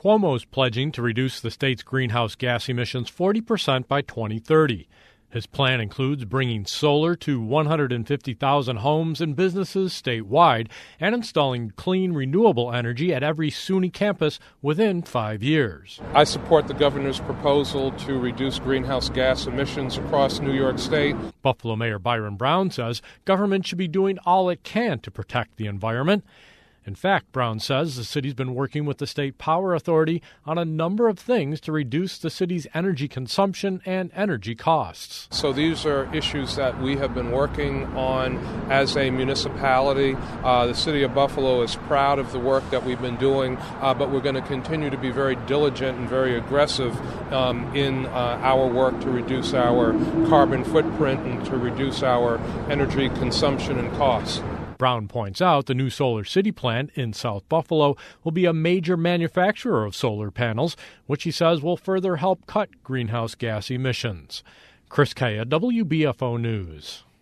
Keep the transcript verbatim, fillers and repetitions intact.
Cuomo's pledging to reduce the state's greenhouse gas emissions forty percent by twenty thirty. His plan includes bringing solar to one hundred fifty thousand homes and businesses statewide and installing clean, renewable energy at every SUNY campus within five years. I support the governor's proposal to reduce greenhouse gas emissions across New York State. Buffalo Mayor Byron Brown says government should be doing all it can to protect the environment. In fact, Brown says the city's been working with the State Power Authority on a number of things to reduce the city's energy consumption and energy costs. So these are issues that we have been working on as a municipality. Uh, the city of Buffalo is proud of the work that we've been doing, uh, but we're going to continue to be very diligent and very aggressive um, in uh, our work to reduce our carbon footprint and to reduce our energy consumption and costs. Brown points out the new Solar City plant in South Buffalo will be a major manufacturer of solar panels, which he says will further help cut greenhouse gas emissions. Chris Kaya, W B F O News.